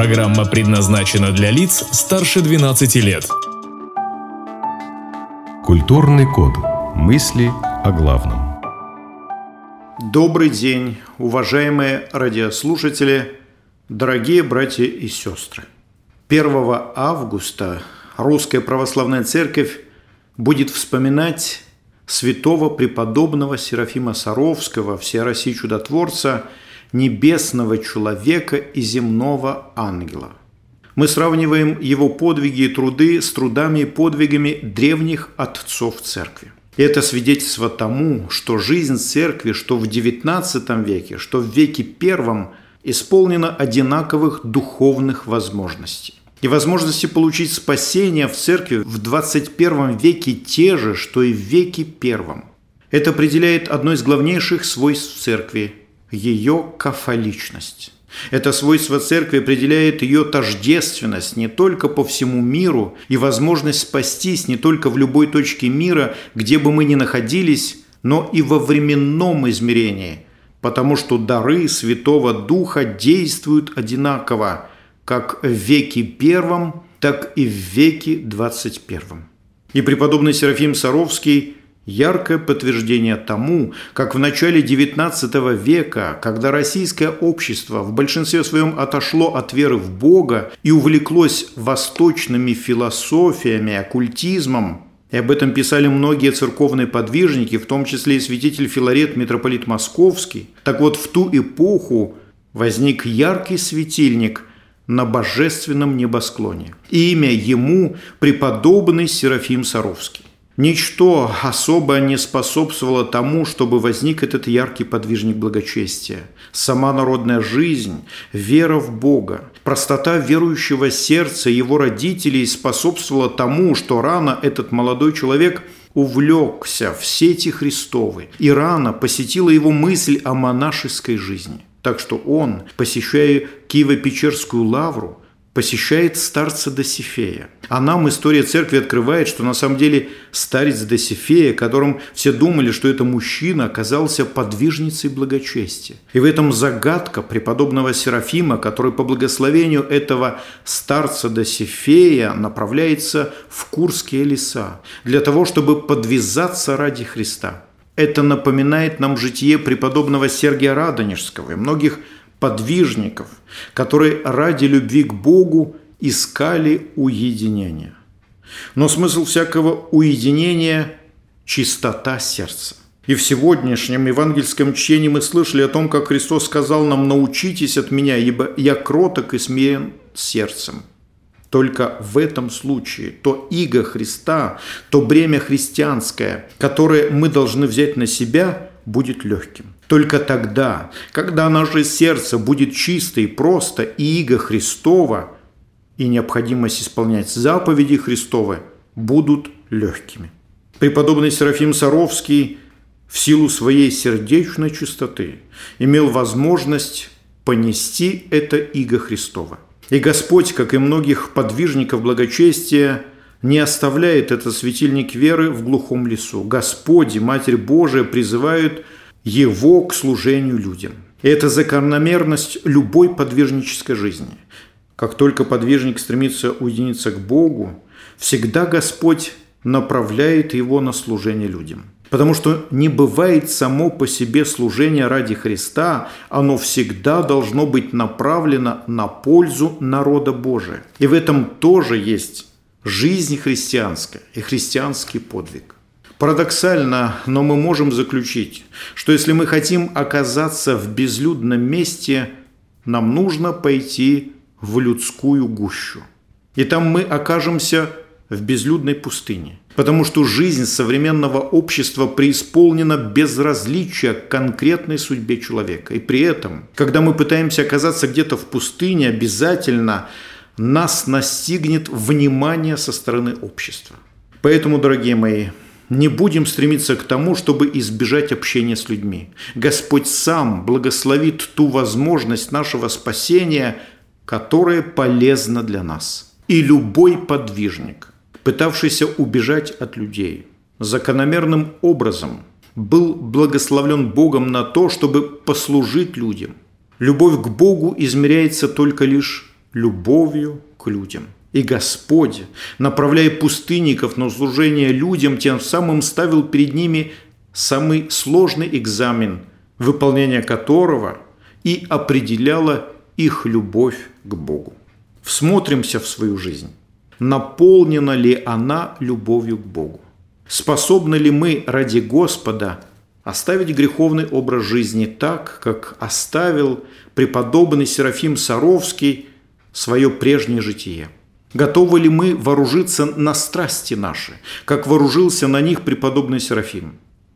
Программа предназначена для лиц старше 12 лет. Культурный код. Мысли о главном. Добрый день, уважаемые радиослушатели, дорогие братья и сестры. 1 августа Русская Православная Церковь будет вспоминать святого преподобного Серафима Саровского, всероссийского чудотворца, небесного человека и земного ангела. Мы сравниваем его подвиги и труды с трудами и подвигами древних отцов Церкви. И это свидетельство тому, что жизнь Церкви, что в XIX веке, что в веке I, исполнена одинаковых духовных возможностей. И возможности получить спасение в Церкви в 21 веке те же, что и в веке I. Это определяет одно из главнейших свойств Церкви – ее кафоличность. Это свойство Церкви определяет ее тождественность не только по всему миру и возможность спастись не только в любой точке мира, где бы мы ни находились, но и во временном измерении, потому что дары Святого Духа действуют одинаково, как в веке I, так и в веке XXI. И преподобный Серафим Саровский – яркое подтверждение тому, как в начале XIX века, когда российское общество в большинстве своем отошло от веры в Бога и увлеклось восточными философиями, оккультизмом, и об этом писали многие церковные подвижники, в том числе и святитель Филарет, митрополит Московский, так вот в ту эпоху возник яркий светильник на божественном небосклоне. И имя ему – преподобный Серафим Саровский. Ничто особо не способствовало тому, чтобы возник этот яркий подвижник благочестия. Сама народная жизнь, вера в Бога, простота верующего сердца его родителей способствовала тому, что рано этот молодой человек увлекся в сети Христовы, и рано посетила его мысль о монашеской жизни. Так что он, посещая Киево-Печерскую лавру, посещает старца Досифея. А нам история церкви открывает, что на самом деле старец Досифея, которым все думали, что это мужчина, оказался подвижницей благочестия. И в этом загадка преподобного Серафима, который по благословению этого старца Досифея направляется в Курские леса для того, чтобы подвязаться ради Христа. Это напоминает нам житие преподобного Сергия Радонежского и многих подвижников, которые ради любви к Богу искали уединения. Но смысл всякого уединения – чистота сердца. И в сегодняшнем евангельском чтении мы слышали о том, как Христос сказал нам: «Научитесь от меня, ибо я кроток и смирен сердцем». Только в этом случае то иго Христа, то бремя христианское, которое мы должны взять на себя, будет легким. Только тогда, когда наше сердце будет чисто и просто, и иго Христово, и необходимость исполнять заповеди Христовы будут легкими. Преподобный Серафим Саровский в силу своей сердечной чистоты имел возможность понести это иго Христово. И Господь, как и многих подвижников благочестия, не оставляет этот светильник веры в глухом лесу. Господь и Матерь Божия призывают его к служению людям. И это закономерность любой подвижнической жизни. Как только подвижник стремится уединиться к Богу, всегда Господь направляет его на служение людям. Потому что не бывает само по себе служение ради Христа, оно всегда должно быть направлено на пользу народа Божия. И в этом тоже есть жизнь христианская и христианский подвиг. Парадоксально, но мы можем заключить, что если мы хотим оказаться в безлюдном месте, нам нужно пойти в людскую гущу. И там мы окажемся в безлюдной пустыне. Потому что жизнь современного общества преисполнена безразличия к конкретной судьбе человека. И при этом, когда мы пытаемся оказаться где-то в пустыне, обязательно нас настигнет внимание со стороны общества. Поэтому, дорогие мои, не будем стремиться к тому, чтобы избежать общения с людьми. Господь сам благословит ту возможность нашего спасения, которая полезна для нас. И любой подвижник, пытавшийся убежать от людей, закономерным образом был благословлен Богом на то, чтобы послужить людям. Любовь к Богу измеряется только лишь любовью к людям. И Господь, направляя пустынников на служение людям, тем самым ставил перед ними самый сложный экзамен, выполнение которого и определяло их любовь к Богу. Всмотримся в свою жизнь. Наполнена ли она любовью к Богу? Способны ли мы ради Господа оставить греховный образ жизни так, как оставил преподобный Серафим Саровский свое прежнее житие? Готовы ли мы вооружиться на страсти наши, как вооружился на них преподобный Серафим?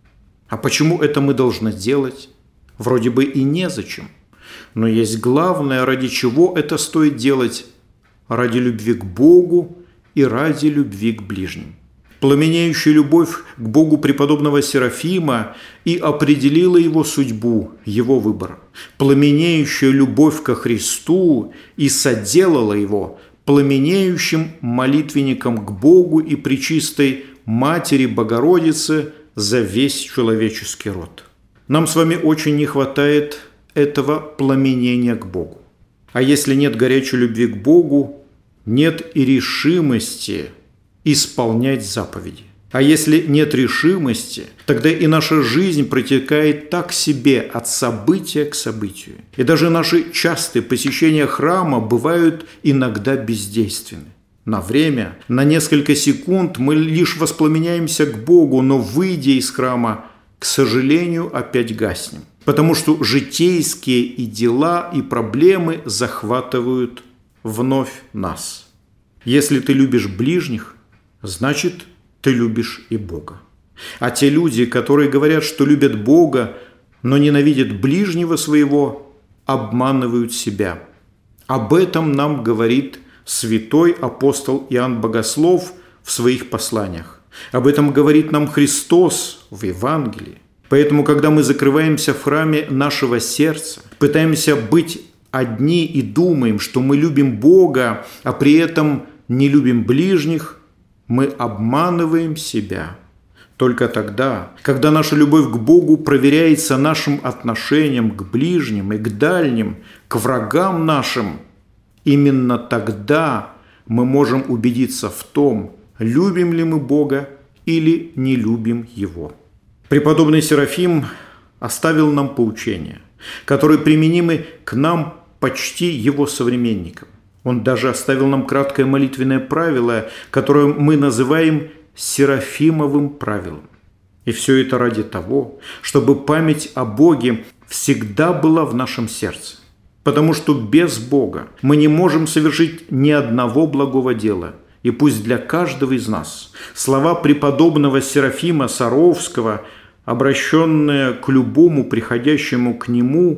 А почему это мы должны делать? Вроде бы и незачем. Но есть главное, ради чего это стоит делать: ради любви к Богу и ради любви к ближним. Пламенеющая любовь к Богу преподобного Серафима и определила его судьбу, его выбор. Пламенеющая любовь ко Христу и соделала его пламенеющим молитвенником к Богу и Пречистой Матери Богородице за весь человеческий род. Нам с вами очень не хватает этого пламенения к Богу. А если нет горячей любви к Богу, нет и решимости исполнять заповеди. А если нет решимости, тогда и наша жизнь протекает так себе от события к событию. И даже наши частые посещения храма бывают иногда бездейственны. На время, на несколько секунд мы лишь воспламеняемся к Богу, но, выйдя из храма, к сожалению, опять гаснем. Потому что житейские и дела, и проблемы захватывают вновь нас. Если ты любишь ближних, значит, ты любишь и Бога. А те люди, которые говорят, что любят Бога, но ненавидят ближнего своего, обманывают себя. Об этом нам говорит святой апостол Иоанн Богослов в своих посланиях. Об этом говорит нам Христос в Евангелии. Поэтому, когда мы закрываемся в храме нашего сердца, пытаемся быть одни и думаем, что мы любим Бога, а при этом не любим ближних, мы обманываем себя. Только тогда, когда наша любовь к Богу проверяется нашим отношением к ближним и к дальним, к врагам нашим, именно тогда мы можем убедиться в том, любим ли мы Бога или не любим Его. Преподобный Серафим оставил нам поучения, которые применимы к нам почти его современникам. Он даже оставил нам краткое молитвенное правило, которое мы называем Серафимовым правилом. И все это ради того, чтобы память о Боге всегда была в нашем сердце. Потому что без Бога мы не можем совершить ни одного благого дела. И пусть для каждого из нас слова преподобного Серафима Саровского, обращенные к любому приходящему к нему,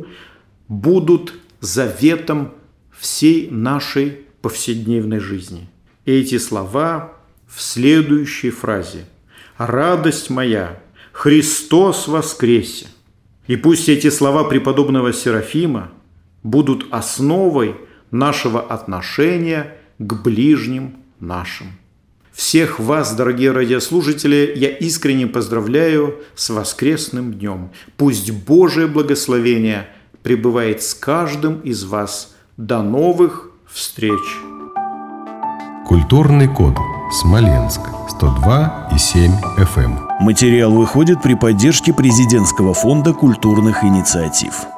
будут заветом всей нашей повседневной жизни. И эти слова в следующей фразе: «Радость моя, Христос воскресе». И пусть эти слова преподобного Серафима будут основой нашего отношения к ближним нашим. Всех вас, дорогие радиослушатели, я искренне поздравляю с воскресным днем. Пусть Божие благословение пребывает с каждым из вас. До новых встреч! Культурный код. Смоленск. 102,7 FM. Материал выходит при поддержке Президентского фонда культурных инициатив.